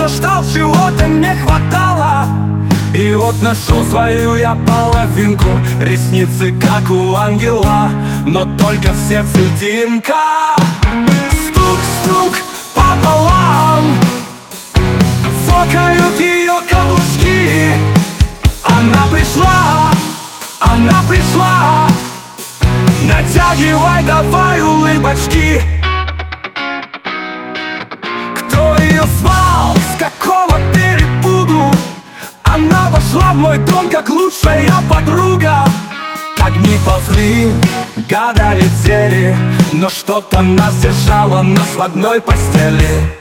ждал, чего-то не хватало. И вот нашел свою я половинку. Ресницы как у ангела, но только в сердце дымка. Стук-стук пополам, цокают ее каблучки. Она пришла, она пришла. Натягивай давай улыбочки. Кто ее звал, с какого перепугу? Она вошла в мой дом, как лучшая подруга. Так дни ползли, года летели, но что-то нас держало в одной постели.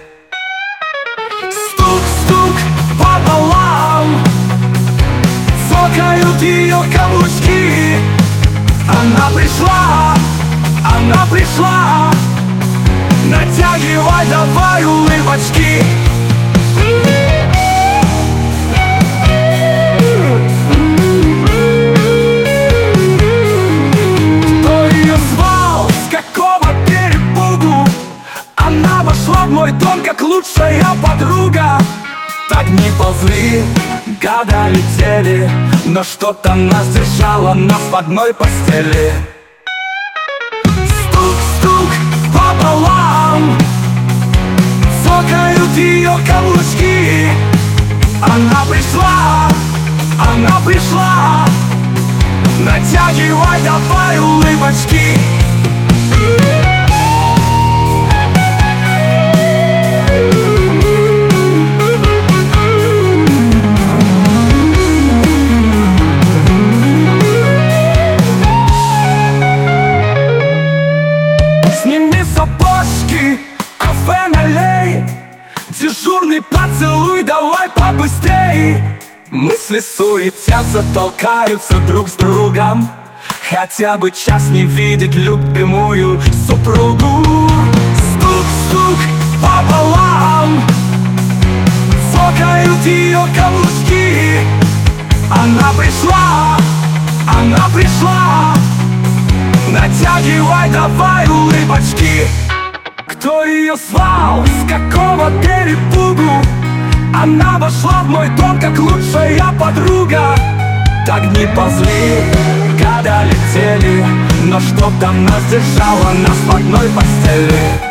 Стук-стук пополам, цокают ее каблучки. Она пришла, она пришла. Натягивай давай улыбочки. Кто ее звал, с какого перепугу? Она вошла в мой дом, как лучшая подруга. Так дни ползли, года летели, но что-то нас держало в одной постели. Стук-стук пополам, цокают ее каблучки. Она пришла, она пришла. Натягивай давай улыбочки. Сними сапожки, кофе налей, дежурный поцелуй давай побыстрей. Мысли суетятся, толкаются друг с другом. Хотя бы час не видеть любимую супругу. Стук-стук пополам, цокают ее каблучки. Она пришла, она пришла. Натягивай давай улыбочки. Кто ее звал, с какого перепугу? Она вошла в мой дом, как лучшая подруга. Так дни ползли, года летели, но что-то нас держало в одной постели.